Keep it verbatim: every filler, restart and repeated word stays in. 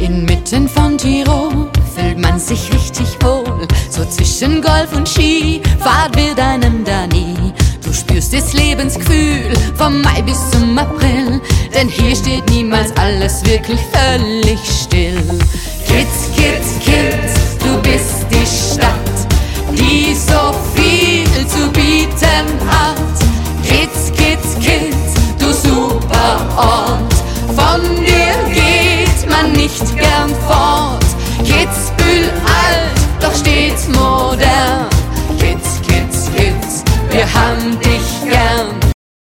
Inmitten von Tirol fühlt man sich richtig wohl. So zwischen Golf und Ski, Fahrt wird einem da nie. Du spürst das Lebensgefühl vom Mai bis zum April, denn hier steht niemals alles wirklich völlig still. Kids, Kids, Kids, du bist die Stadt, die so viel zu bieten hat.